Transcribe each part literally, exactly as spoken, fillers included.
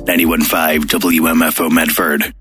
ninety-one point five W M F O Medford.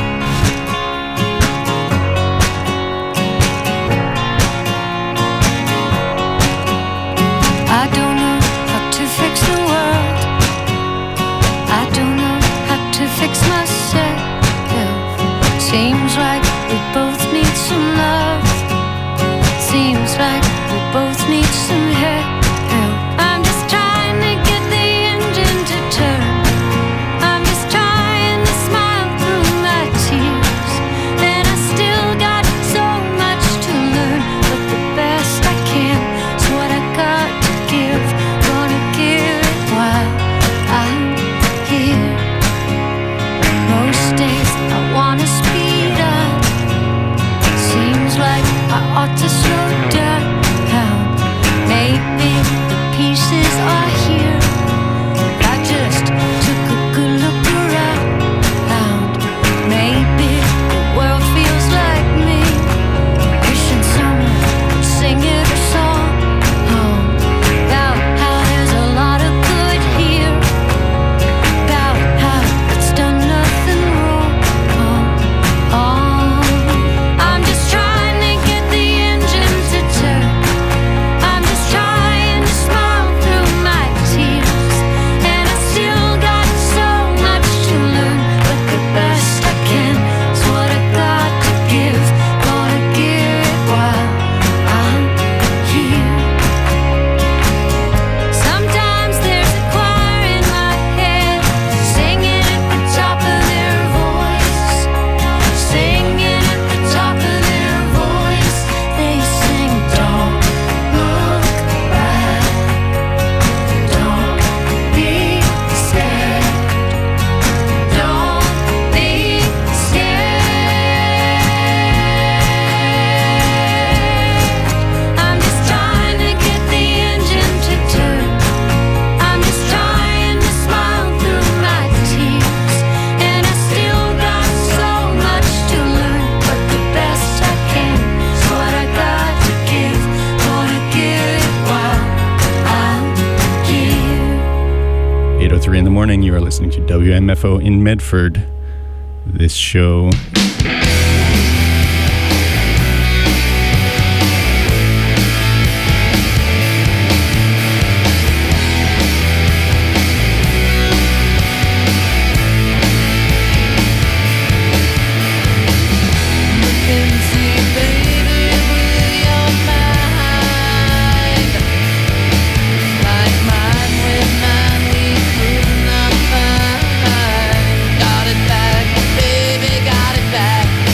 I don't know how to fix the world. I don't know how to fix myself. Seems like we both need some love. Seems like we both need some help. I'm just trying to get the engine to turn. I'm just trying to smile through my tears. And I still got so much to learn, but the best I can is what I got to give. Gonna give it while I'm here. Most days I wanna speed up. Seems like I ought to slow down. Maybe the pieces are here. I just took a good look around. Maybe the world feels like me, wishing someone would sing it a song about how there's a lot of good here, about how it's done nothing wrong. I'm just trying to get the engine to turn. I'm just trying to smile through my tears. And I still got so much to learn, but the best I can is what I got to give. Gonna give it while I'm here. Sometimes there's a choir in my head, singing at the top of their voice. Singing at the top of their voice. They sing, don't look back. Don't be scared. Don't be scared. I'm just trying to get the engine to turn. I'm just trying to smile through my tears. And I still got so much to learn, but the best I can is what I got to give. Gonna give it while I'm here. eight oh three in the morning, you are listening to W M F O in Medford. This show Got it back, baby, got it back.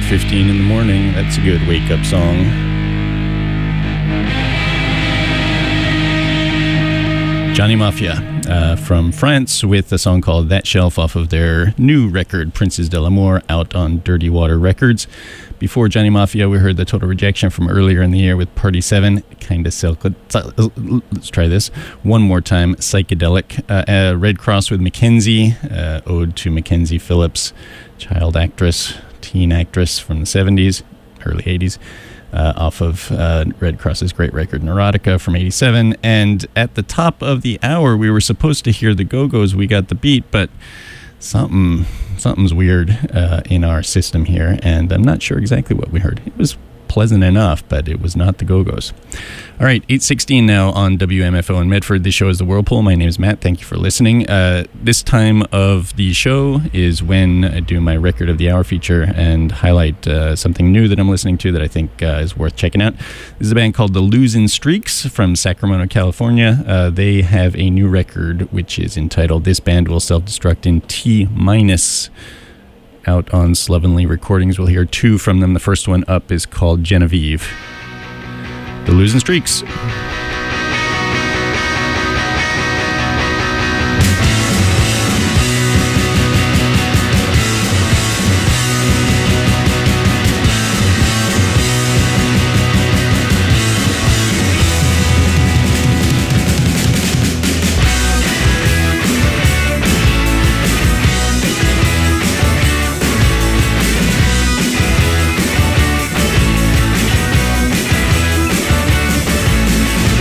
fifteen in the morning. That's a good wake-up song. Johnny Mafia uh, from France with a song called That Shelf off of their new record, Princes de l'Amour, out on Dirty Water Records. Before Johnny Mafia, we heard the Total Rejection from earlier in the year with Party seven. Kind of silk. Let's try this one more time. Psychedelic. Uh, uh, Red Cross with Mackenzie. Uh, ode to Mackenzie Phillips, child actress, teen actress from the seventies, early eighties. Uh, off of uh, Red Cross's great record Neurotica from eighty-seven. And at the top of the hour, we were supposed to hear the Go-Go's, We Got the Beat, but something something's weird uh, in our system here, and I'm not sure exactly what we heard. It was pleasant enough, but it was not the Go-Go's. All right, eight sixteen now on W M F O in Medford. This show is The Whirlpool. My name is Matt. Thank you for listening. Uh, this time of the show is when I do my Record of the Hour feature and highlight uh, something new that I'm listening to that I think uh, is worth checking out. This is a band called the Losing Streaks from Sacramento, California. Uh, they have a new record which is entitled This Band Will Self-Destruct in T minus. Out on Slovenly Recordings. We'll hear two from them. The first one up is called Genevieve. The Losing Streaks. We'll be right back.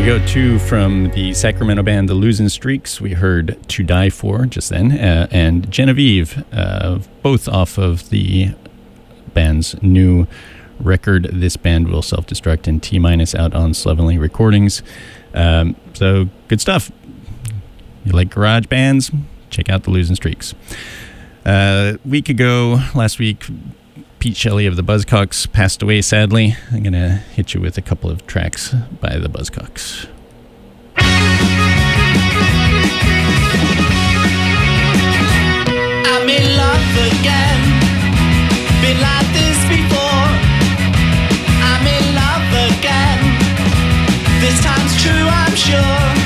go to from the Sacramento band The Losing Streaks. We heard To Die For just then, uh, and Genevieve, uh, both off of the band's new record. This band will self-destruct in T-minus, out on Slovenly Recordings. Um, so good stuff. You like garage bands? Check out The Losing Streaks. Uh, a week ago, last week, Pete Shelley of the Buzzcocks passed away, sadly. I'm going to hit you with a couple of tracks by the Buzzcocks. I'm in love again. Been like this before. I'm in love again. This time's true, I'm sure.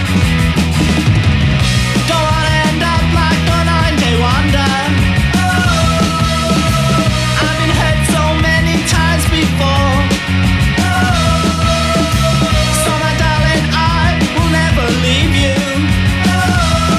Don't wanna end up like a nine-day wonder. I've been hurt so many times before. So my darling, I will never leave you.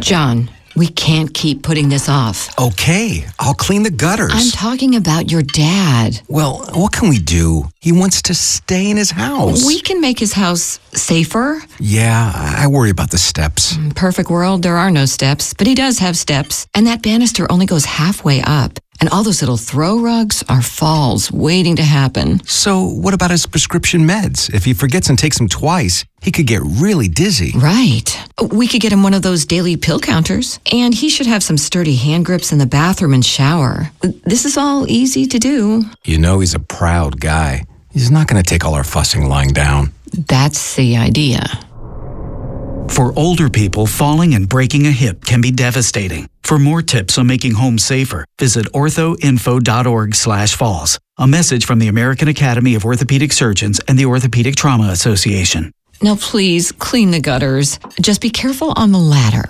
John, we can't keep putting this off. Okay, I'll clean the gutters. I'm talking about your dad. Well, what can we do? He wants to stay in his house. We can make his house safer. Yeah, I worry about the steps. Perfect world, there are no steps, but he does have steps. And that banister only goes halfway up. And all those little throw rugs are falls waiting to happen. So what about his prescription meds? If he forgets and takes them twice, he could get really dizzy. Right. We could get him one of those daily pill counters. And he should have some sturdy hand grips in the bathroom and shower. This is all easy to do. You know he's a proud guy. He's not going to take all our fussing lying down. That's the idea. For older people, falling and breaking a hip can be devastating. For more tips on making home safer, visit orthoinfo.org slash falls. A message from the American Academy of Orthopedic Surgeons and the Orthopedic Trauma Association. Now please, clean the gutters. Just be careful on the ladder.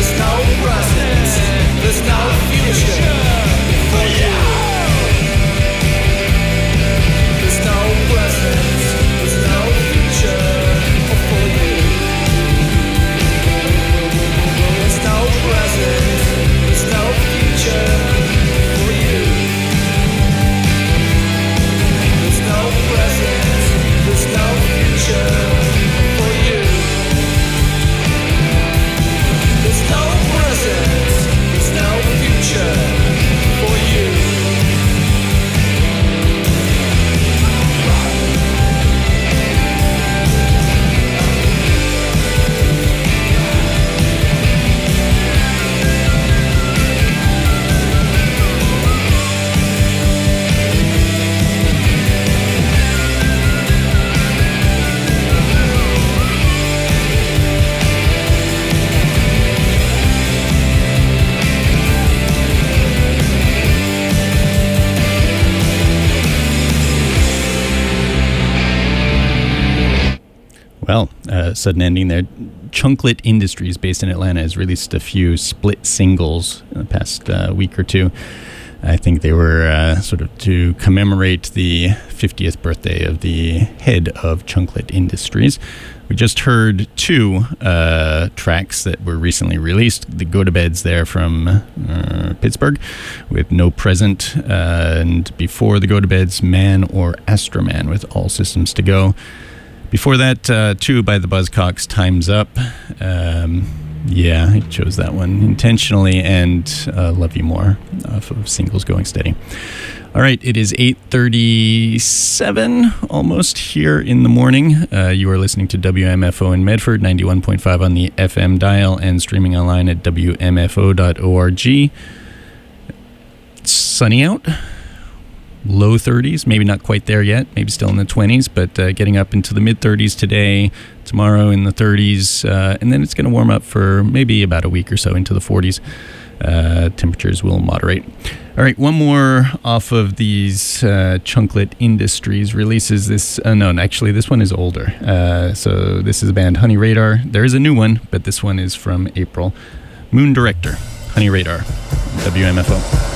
There's no present, there's no future for you. There's no present, there's no future for you. There's no present, there's no future for you. There's no present, there's no future for you. There's no present, there's no future for you. Well, uh, sudden ending there. Chunklet Industries, based in Atlanta, has released a few split singles in the past uh, week or two. I think they were uh, sort of to commemorate the fiftieth birthday of the head of Chunklet Industries. We just heard two uh, tracks that were recently released. The Go to Beds there from uh, Pittsburgh with No Present. Uh, and before the Go to Beds, Man or Astroman with All Systems to Go. Before that, uh, two by the Buzzcocks, Time's Up. Um, yeah, I chose that one intentionally, and uh, Love You More off of Singles Going Steady. All right, it is eight thirty-seven almost here in the morning. Uh, you are listening to W M F O in Medford, ninety-one point five on the F M dial, and streaming online at W M F O dot org. It's sunny out. Low thirties, maybe not quite there yet, maybe still in the twenties, but uh, getting up into the mid thirties today, tomorrow in the thirties, uh, and then it's going to warm up for maybe about a week or so into the forties. Uh, temperatures will moderate. All right, one more off of these uh, Chunklet Industries releases. This, uh, no, actually this one is older. Uh, so this is a band, Honey Radar. There is a new one, but this one is from April. Moon Director, Honey Radar, W M F O.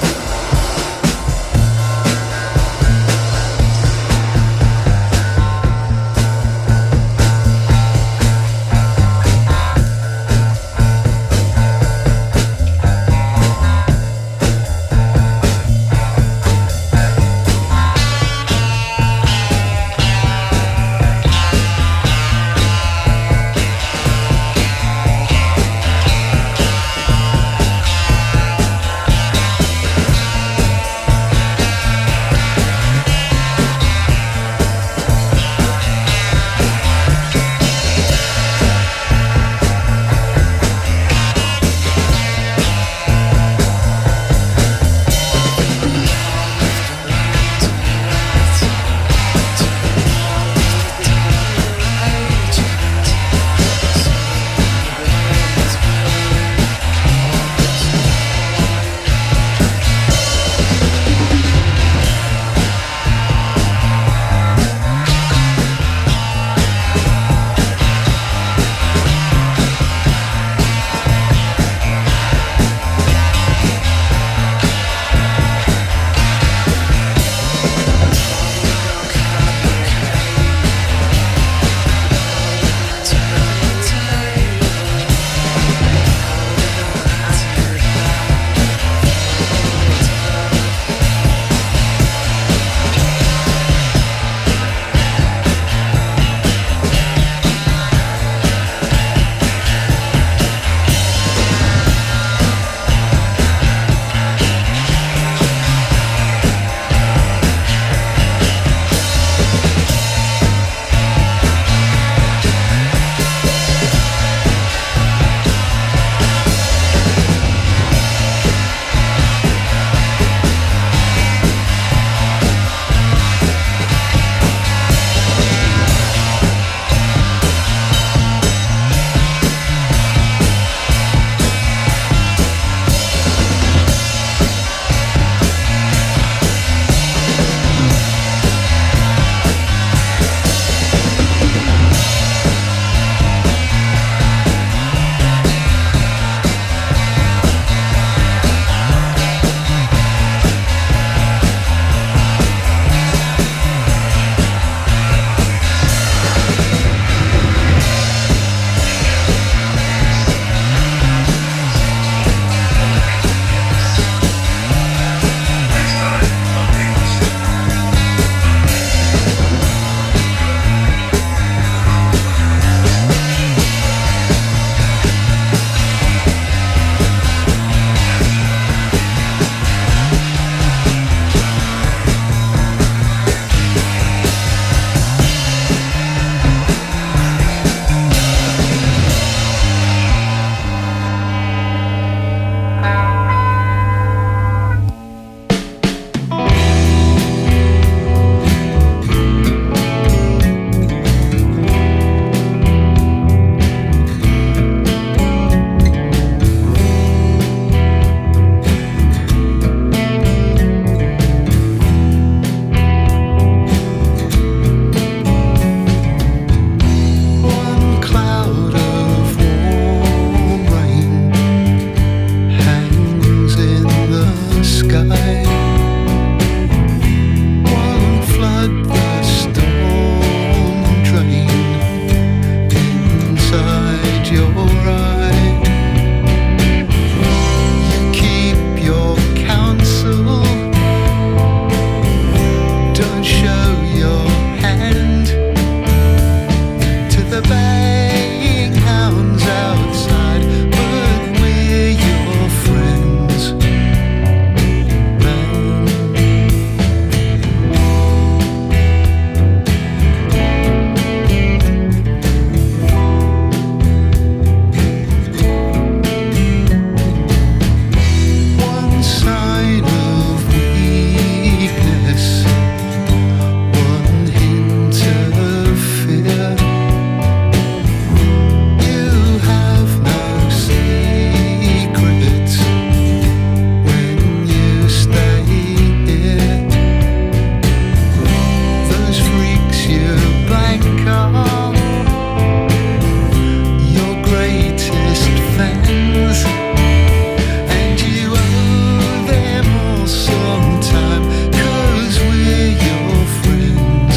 and you owe them all some time, 'cause we're your friends,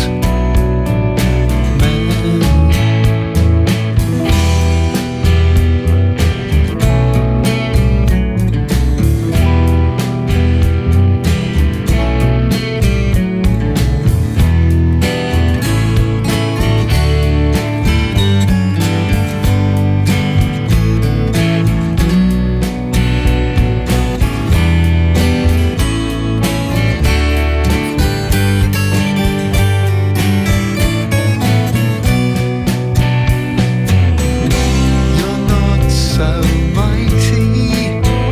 man. You're not so mighty,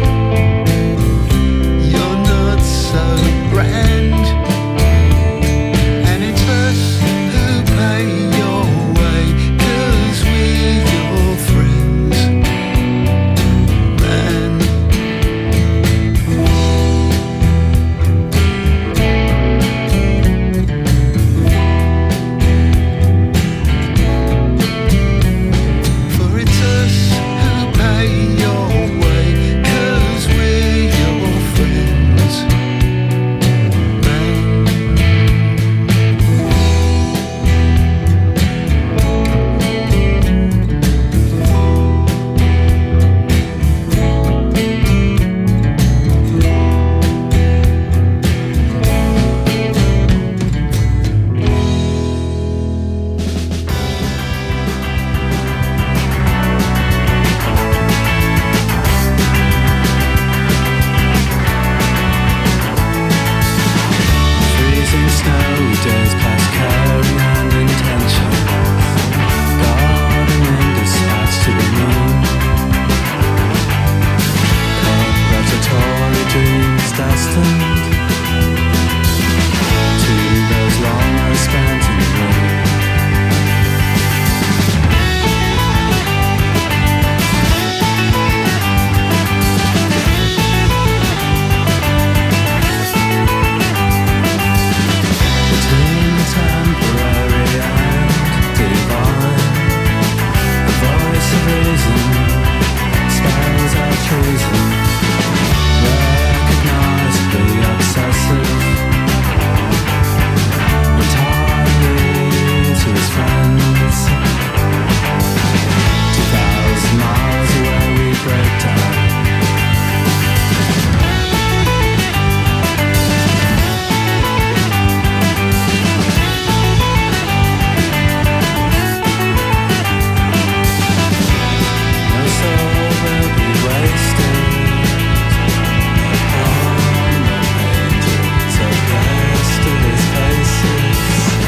you're not so grand, and it's us who pay your way, 'cause we're your friends, man. For it's us who pay your way, 'cause we're your friends, man. Freezing snow days past caring and intention, gardening dispatch to the moon, congratulatory dreams destined to those long hours spent in the room. Between temporary and divine, the voice of reason spells out treason, recognizably obsessive, entirely to his friends. Two thousand miles away we break down. No soul will be wasted upon the pages of yesterday's faces.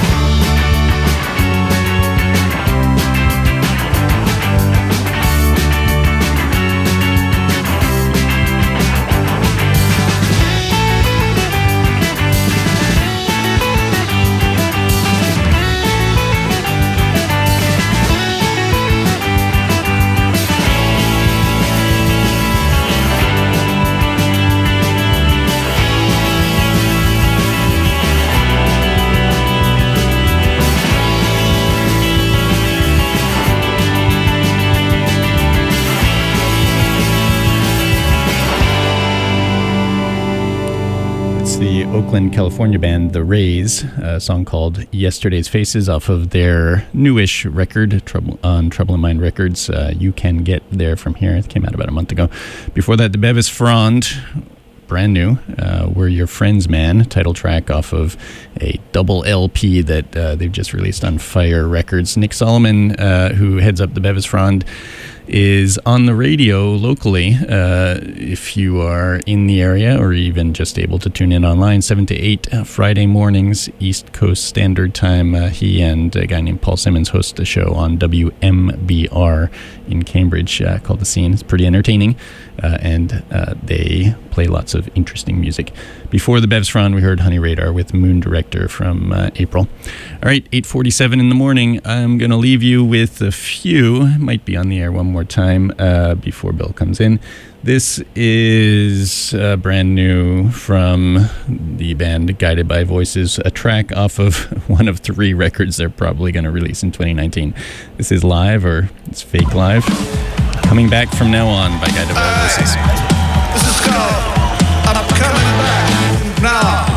It's the Oakland, California band The Rays, a song called Yesterday's Faces off of their newish record Trouble on Trouble in Mind Records. Uh, you can get there from here. It came out about a month ago. Before that, the Bevis Frond, brand new, uh, We're Your Friends Man, title track off of a double L P that uh, they've just released on Fire Records. Nick Solomon, uh, who heads up the Bevis Frond, is on the radio locally. Uh, if you are in the area or even just able to tune in online, seven to eight uh, Friday mornings, East Coast Standard Time. Uh, he and a guy named Paul Simmons host a show on W M B R in Cambridge uh, called The Scene. It's pretty entertaining, uh, and uh, they play lots of interesting music. Before the Bevs Frond, we heard Honey Radar with Moon Director from uh, April. All right, eight forty-seven in the morning. I'm going to leave you with a few. Might be on the air one more time uh, before Bill comes in. This is uh, brand new from the band Guided by Voices, a track off of one of three records they're probably going to release in twenty nineteen. This is live, or it's fake live. Coming Back From Now On by Guy de Voices. This is called I'm Coming Back Now.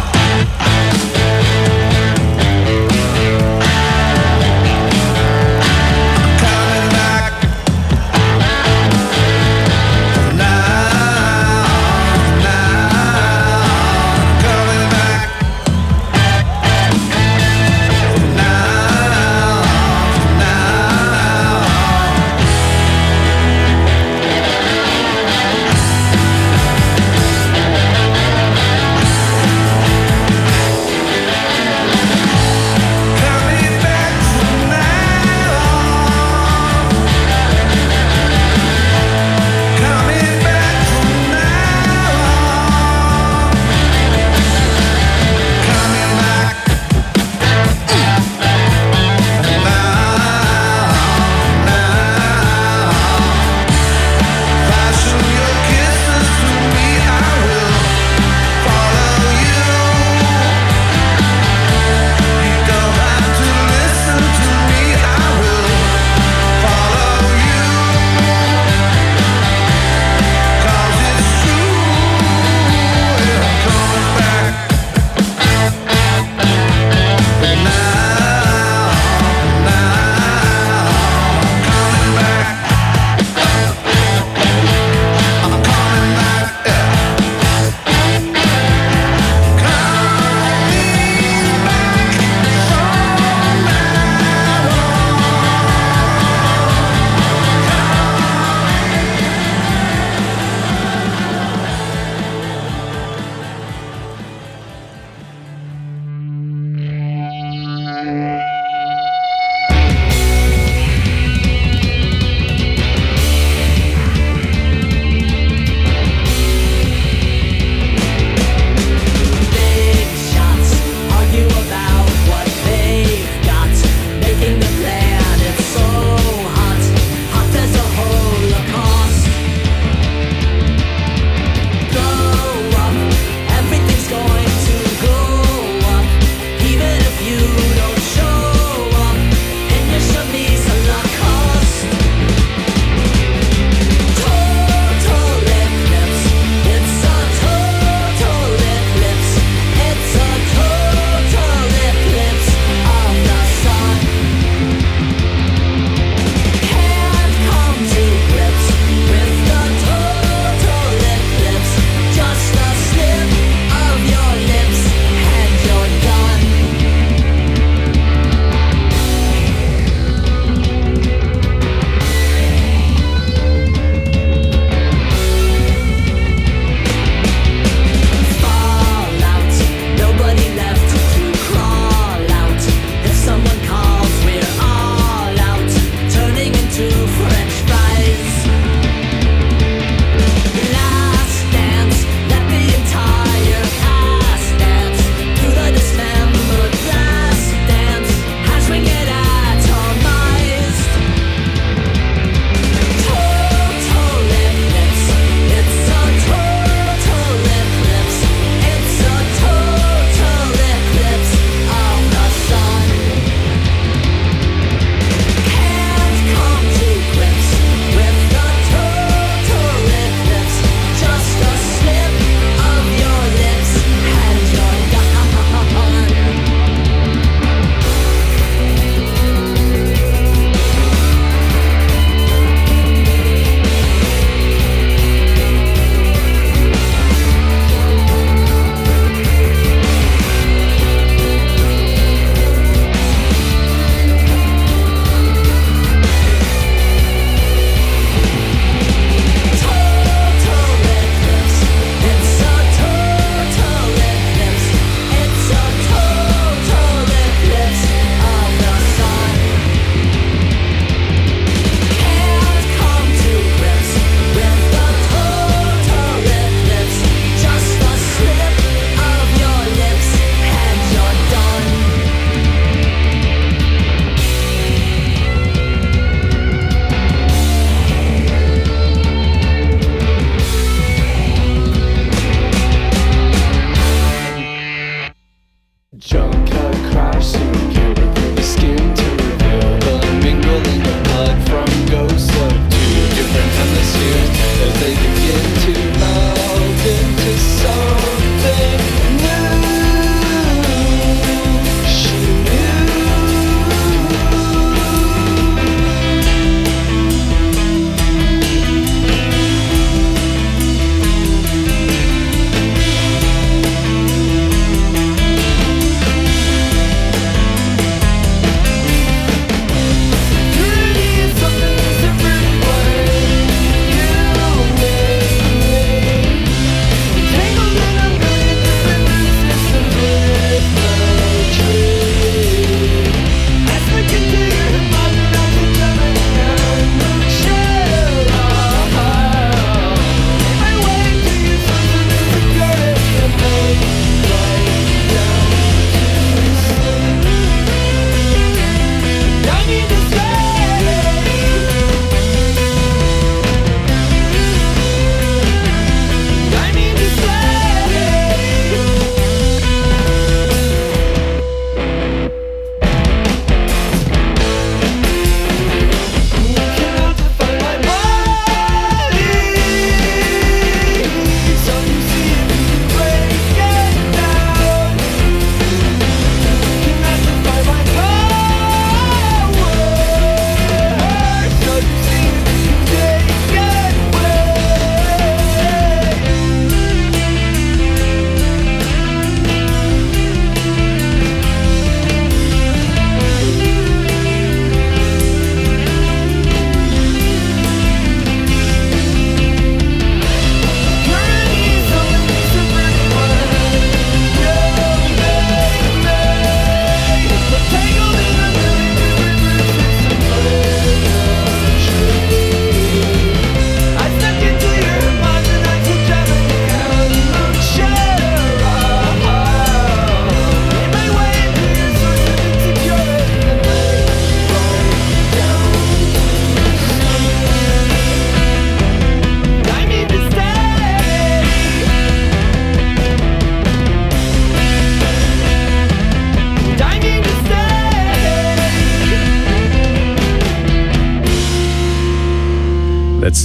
Now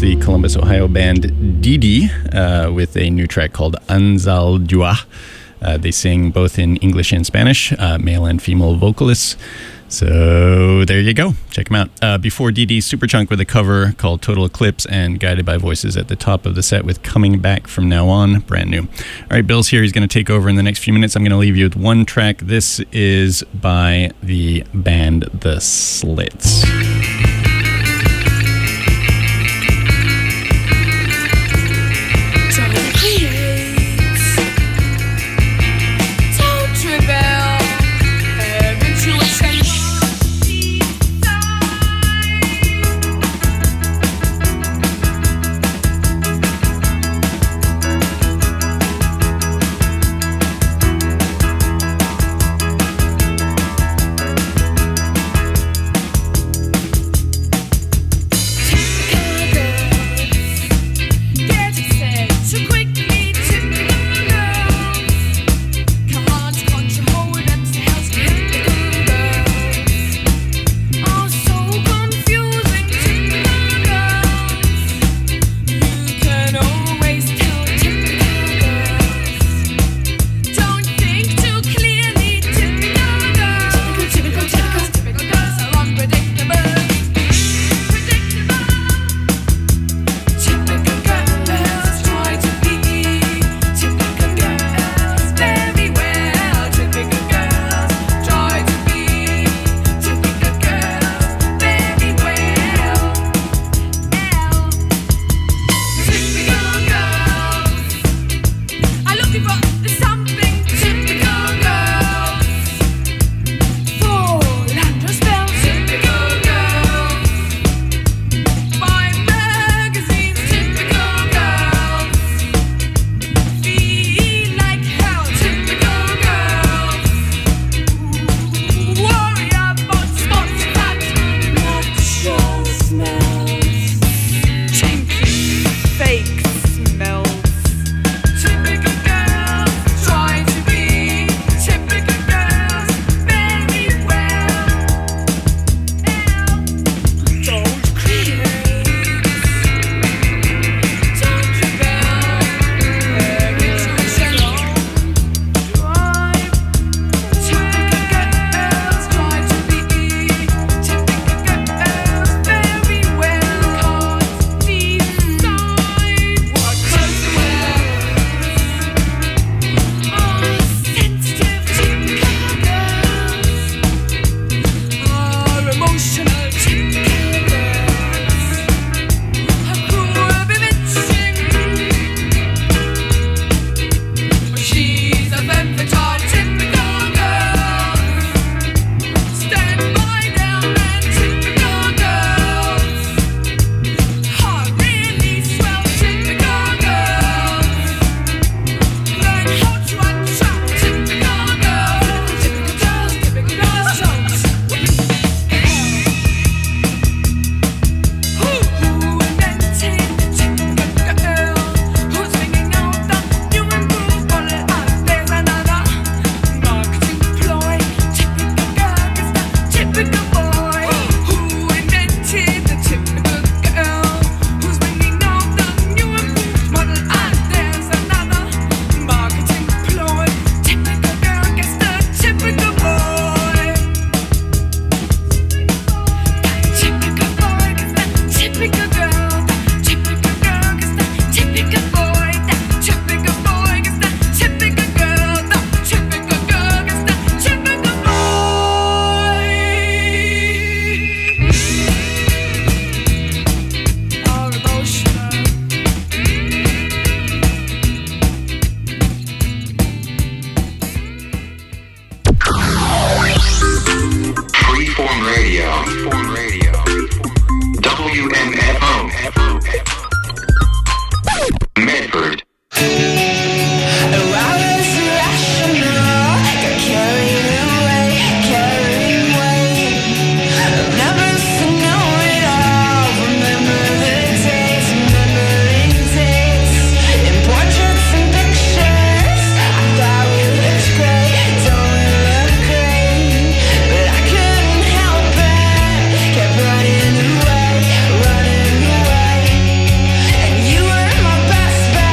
the Columbus, Ohio band Didi uh, with a new track called Anzal Dua. Uh, they sing both in English and Spanish, uh, male and female vocalists. So there you go. Check them out. Uh, before Didi, Superchunk with a cover called Total Eclipse and Guided by Voices at the top of the set with Coming Back From Now On, brand new. All right, Bill's here. He's going to take over in the next few minutes. I'm going to leave you with one track. This is by the band The Slits.